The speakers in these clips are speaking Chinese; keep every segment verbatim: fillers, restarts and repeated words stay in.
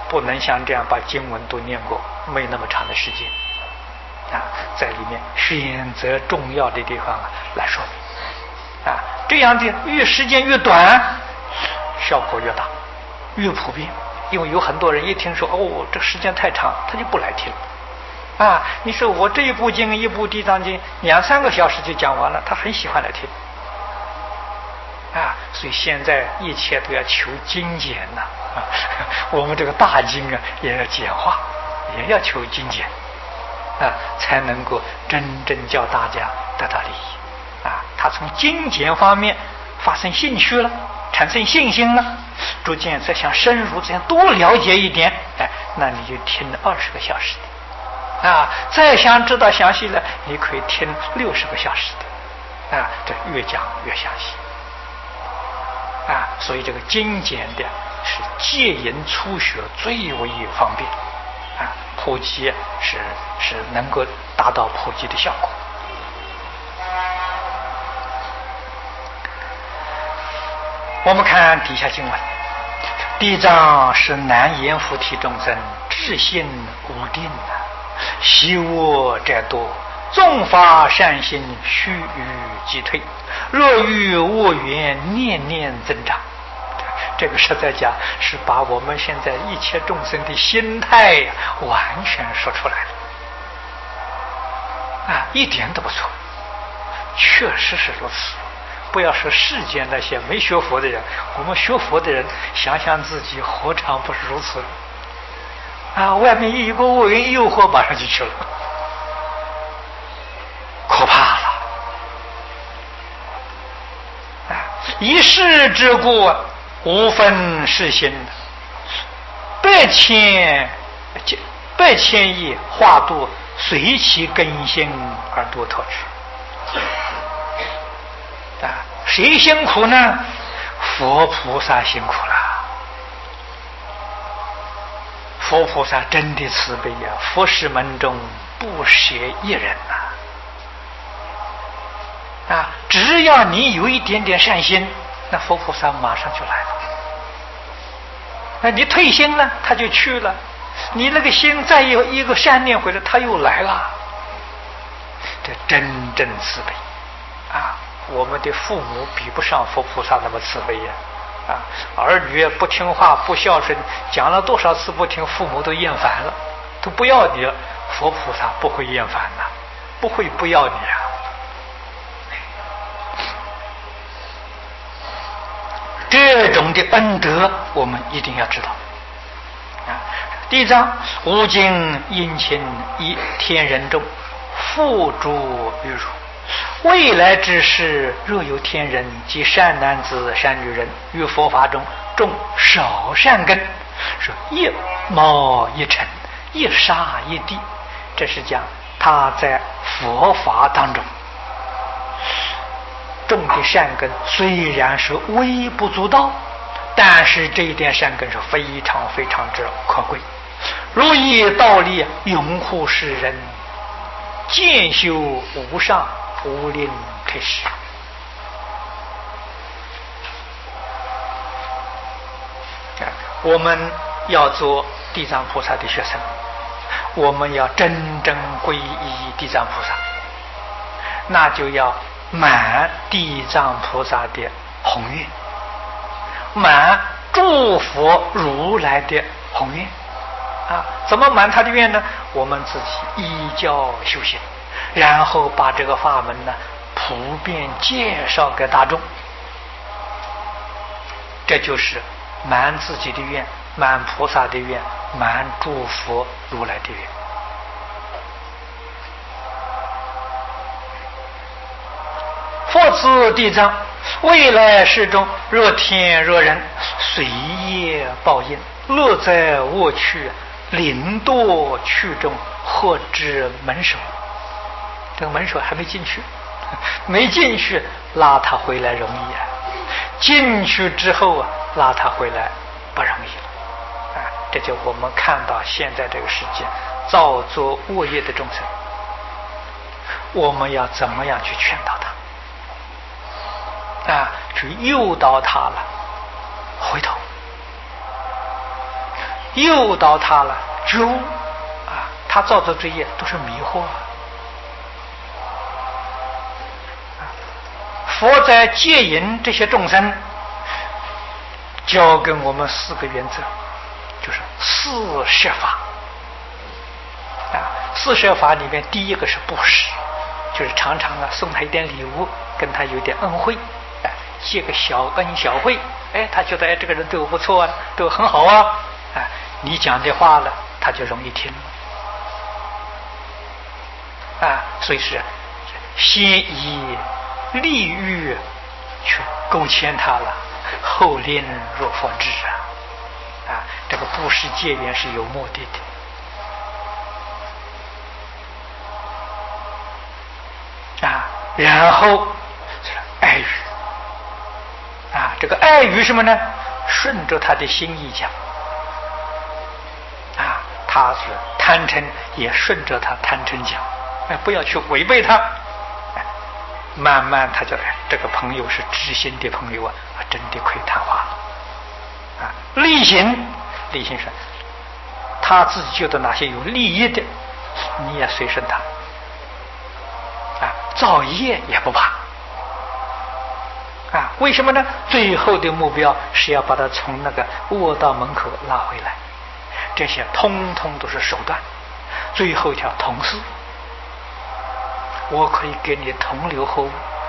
不能像这样把经文都念过，没那么长的时间啊，在里面选择重要的地方啊来说明啊，这样的越时间越短，效果越大，越普遍。因为有很多人一听说哦这时间太长，他就不来听啊。你说我这一部经一部地藏经两三个小时就讲完了，他很喜欢来听啊。所以现在一切都要求精简呐啊，我们这个大经啊也要简化，也要求精简啊，才能够真正叫大家得到利益啊。他从精简方面发生兴趣了，产生信心了，逐渐再想深入，这样多了解一点，哎，那你就听了二十个小时的啊。再想知道详细了，你可以听六十个小时的啊，这越讲越详细啊。所以这个精简的是戒淫初学最为方便啊，普及是是能够达到普及的效果。我们看底下经文，地藏是难言菩提众生，智信无定啊，习我者多，纵发善心，须臾即退，若遇恶缘，念念增长。这个实在讲是把我们现在一切众生的心态完全说出来了啊，一点都不错，确实是如此。不要说世间那些没学佛的人，我们学佛的人想想自己何尝不是如此啊？外面一个恶缘诱惑，马上就去了，可怕了啊！一世之故，无分世心，百千百千亿化度，随其根性而度脱之。啊，谁辛苦呢？佛菩萨辛苦了。佛菩萨真的慈悲呀、啊，佛事门中不舍一人呐、啊。啊，只要你有一点点善心，那佛菩萨马上就来了。那你退心了，他就去了；你那个心再有一个善念回来，他又来了。这真正慈悲啊！我们的父母比不上佛菩萨那么慈悲呀！啊，儿女不听话、不孝顺，讲了多少次不听，父母都厌烦了，都不要你了。佛菩萨不会厌烦呐、啊，不会不要你啊！这种的恩德，我们一定要知道啊！地藏无尽殷勤以天人众，付诸于汝。未来之事，若有天人及善男子、善女人于佛法中种少善根，说一毛一尘，一沙一地，这是讲他在佛法当中种的善根虽然是微不足道，但是这一点善根是非常非常之可贵。如以道力拥护世人，渐修无上无吝退失。我们要做地藏菩萨的学生，我们要真正皈依地藏菩萨，那就要满地藏菩萨的宏愿，满诸佛如来的宏愿啊！怎么满他的愿呢？我们自己依教修行，然后把这个法门呢普遍介绍给大众，这就是满自己的愿，满菩萨的愿，满诸佛如来的愿。佛子地藏，未来世中，若天若人，随业报应，乐在我去，临堕去中，或知门首。这个门首还没进去，没进去拉他回来容易啊，进去之后啊，拉他回来不容易了啊！这就我们看到现在这个世界造作恶业的众生，我们要怎么样去劝导他啊？去诱导他了回头， 诱导他了觉悟啊，他造的罪业都是迷惑啊。佛在戒引这些众生，教给我们四个原则，就是四摄法啊。四摄法里面第一个是布施，就是常常啊送他一点礼物，跟他有点恩惠，哎，借个小恩小惠，哎，他觉得哎这个人对我不错啊，对我很好啊，哎，你讲的话了，他就容易听啊。所以是先以利欲去勾牵他了，后令若佛智啊！啊，这个布施戒缘是有目的的啊。然后爱语啊，这个爱语什么呢？顺着他的心意讲啊，他是贪嗔，也顺着他贪嗔讲，哎，不要去违背他。慢慢他就哎，这个朋友是知心的朋友啊，真的可以谈话了啊。利行，利行是他自己觉得哪些有利益的，你也随顺他啊。造业也不怕啊，为什么呢？最后的目标是要把他从那个卧道门口拉回来，这些通通都是手段。最后一条同事，我可以给你同流合污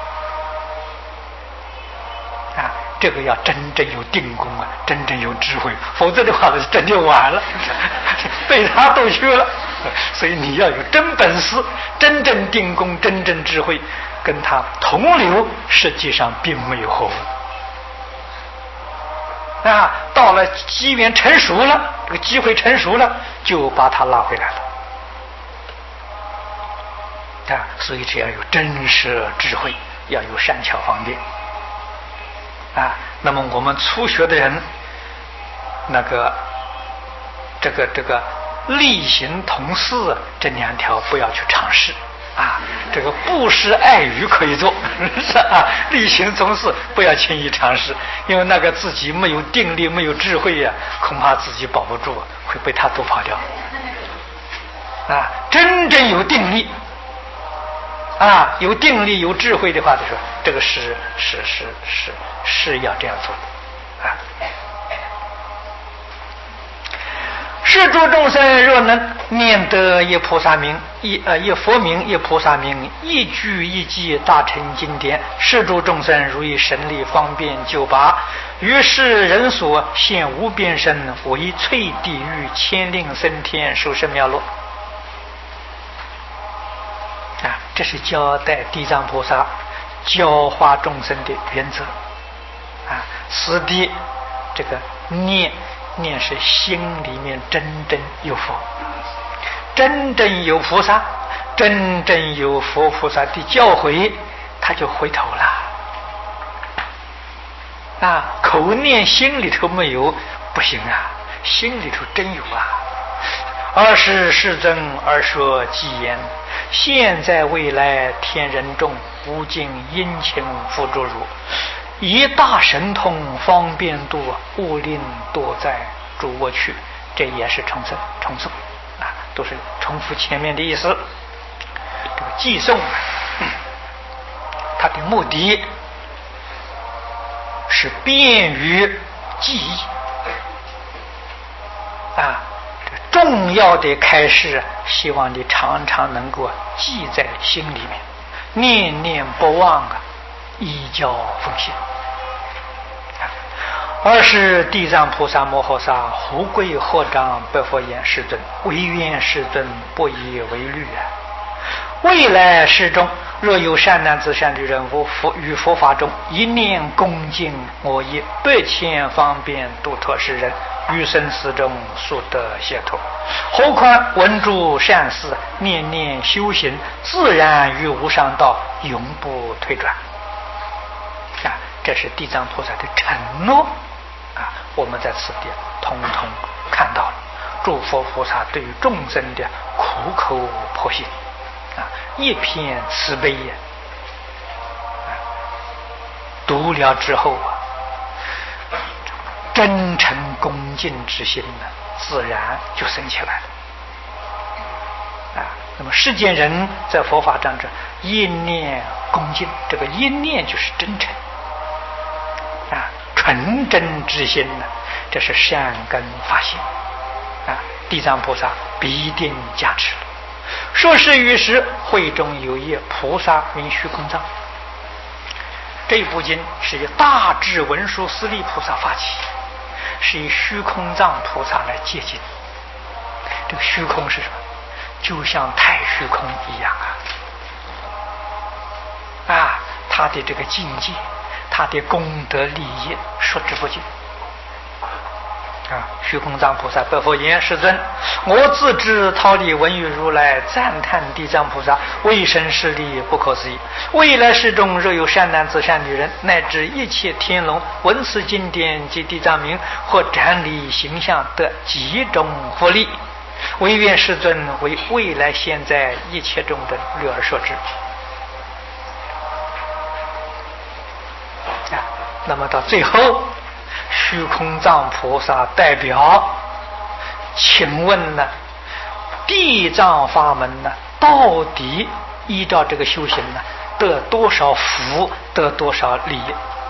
啊！这个要真正有定功啊，真正有智慧，否则的话真就完了，被他逗去了。所以你要有真本事，真正定功，真正智慧，跟他同流，实际上并没有合污啊。到了机缘成熟了，这个机会成熟了，就把他拉回来了。啊，所以只要有真实智慧，要有善巧方便啊。那么我们初学的人，那个这个这个利行同事这两条不要去尝试啊。这个布施爱语可以做是啊，利行同事不要轻易尝试，因为那个自己没有定力，没有智慧呀、啊，恐怕自己保不住，会被他都跑掉啊。真正有定力啊，有定力有智慧的话，就说这个是是是是是要这样做的啊。是诸众生若能念得一菩萨名，一呃一佛名，一菩萨名，一句一记大成经典，是诸众生如以神力方便救拔，于是人所现无边身，为摧地狱，千令升天，受生妙乐。啊，这是交代地藏菩萨教化众生的原则啊。此地这个念念是心里面真正有佛，真正有菩萨，真正有佛菩萨的教诲，他就回头了啊。口念心里头没有不行啊，心里头真有啊。二是世尊而说偈言，现在未来天人众，无尽殷勤付诸汝，以大神通方便度，勿令堕在诸恶趣。这也是重申重诵啊，都是重复前面的意思。这个偈颂它的目的是便于记忆啊，重要的开示，希望你常常能够记在心里面，念念不忘啊，依教奉行。二是地藏菩萨摩诃萨胡跪合掌白佛言：世尊，唯愿世尊不以为虑啊！未来世中，若有善男子善女人，无佛于佛法中一念恭敬，我以百千方便度脱世人，于生死中速得解脱。何况闻诸善事，念念修行，自然于无上道，永不退转。啊，这是地藏菩萨的承诺啊！我们在此地统统看到了诸佛菩萨对于众生的苦口婆心啊，一片慈悲呀！啊，读了之后啊，真诚恭敬之心呢， 自然就升起来了。啊，那么世间人在佛法当中一念恭敬，这个一念就是真诚啊，纯真之心呢，这是善根发现啊，地藏菩萨必定加持了。说是于时，会中有一菩萨名虚空藏。这部经是以大智文殊师利菩萨发起，是以虚空藏菩萨来接近。这个虚空是什么？就像太虚空一样啊！啊，他的这个境界，他的功德利益，说之不尽。啊，虚空藏菩萨白佛言：“世尊，我自知桃李闻于如来，赞叹地藏菩萨为神势力不可思议。未来世中，若有善男子、善女人，乃至一切天龙，闻此经典及地藏名，或瞻礼形象，得几种福利。唯愿世尊为未来现在一切中的略而说之。”啊，那么到最后。虚空藏菩萨代表，请问呢，地藏法门呢，到底依照这个修行呢，得多少福，得多少利？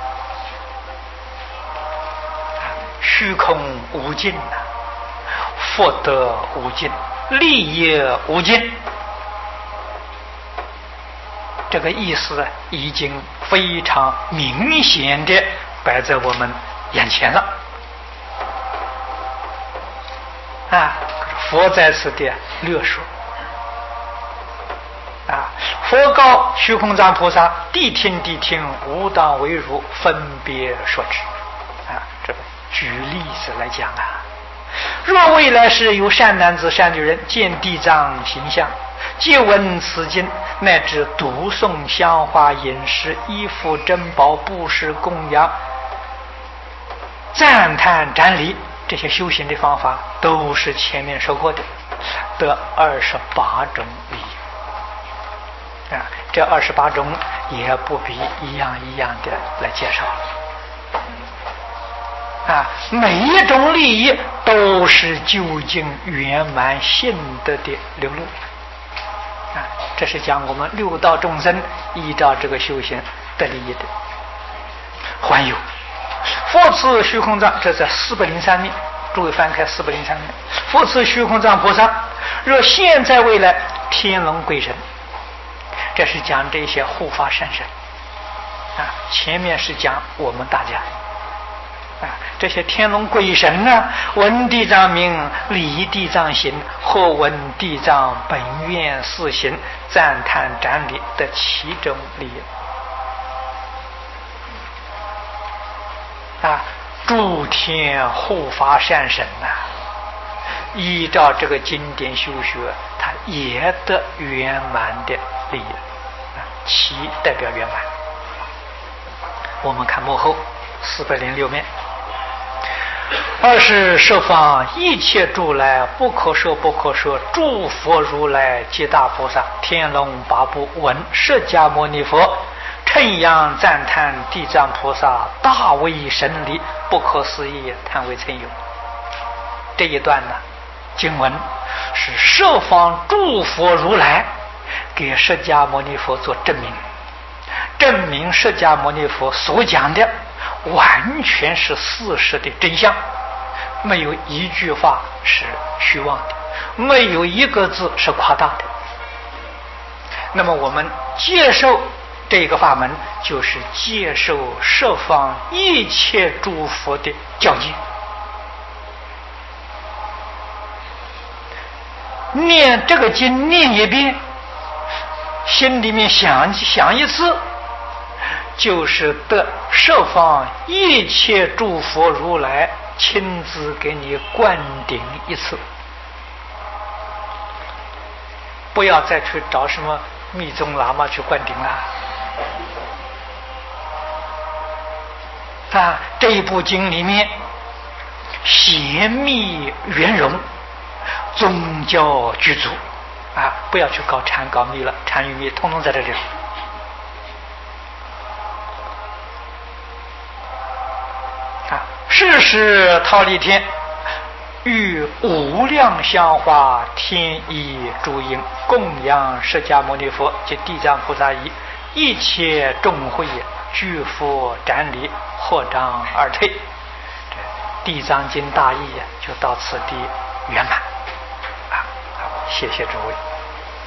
虚空无尽呐，福德无尽，利益无尽。这个意思已经非常明显的摆在我们眼前了啊！佛在此地略说啊，佛告虚空藏菩萨：“谛听，谛听，吾当为汝分别说之。”啊，这个举例子来讲啊，若未来世有善男子、善女人见地藏形象，借闻此经，乃至读诵香花饮食、衣服珍宝、布施供养、赞叹瞻礼，这些修行的方法都是前面说过的，得二十八种利益啊！这二十八种也不必一样一样的来介绍啊，每一种利益都是究竟圆满性德的流露啊！这是讲我们六道众生依照这个修行得利益的。还有佛赐虚空藏，这在四百零三面，诸位翻开四百零三面。佛赐虚空藏菩萨，若现在未来天龙鬼神，这是讲这些护法善神啊。前面是讲我们大家啊，这些天龙鬼神呢，闻地藏名，礼地藏行，或闻地藏本愿四行，赞叹瞻礼的其中利益。啊，诸天护法善神呐、啊，依照这个经典修学，他也得圆满的利益啊，其代表圆满。我们看幕后四百零六面，二是十方一切诸来，不可说不可说，诸佛如来皆大菩萨，天龙八部闻释迦牟尼佛。称扬赞叹地藏菩萨大威神力，不可思议，叹为曾有。这一段呢，经文是十方诸佛如来给释迦牟尼佛做证明，证明释迦牟尼佛所讲的完全是事实的真相，没有一句话是虚妄的，没有一个字是夸大的。那么我们接受这个法门，就是接受十方一切诸佛的教诫，念这个经念一遍，心里面想想一次，就是得十方一切诸佛如来亲自给你灌顶一次，不要再去找什么密宗喇嘛去灌顶了。啊，这一部经里面显密圆融，宗教具足啊，不要去搞禅搞密了，禅与密通通在这里。啊，世时忉利天， 与无量香花天衣诸因供养释迦牟尼佛及地藏菩萨仪，一切众会具佛瞻礼，合掌而退。这地藏经大义就到此地圆满啊！好，谢谢诸位。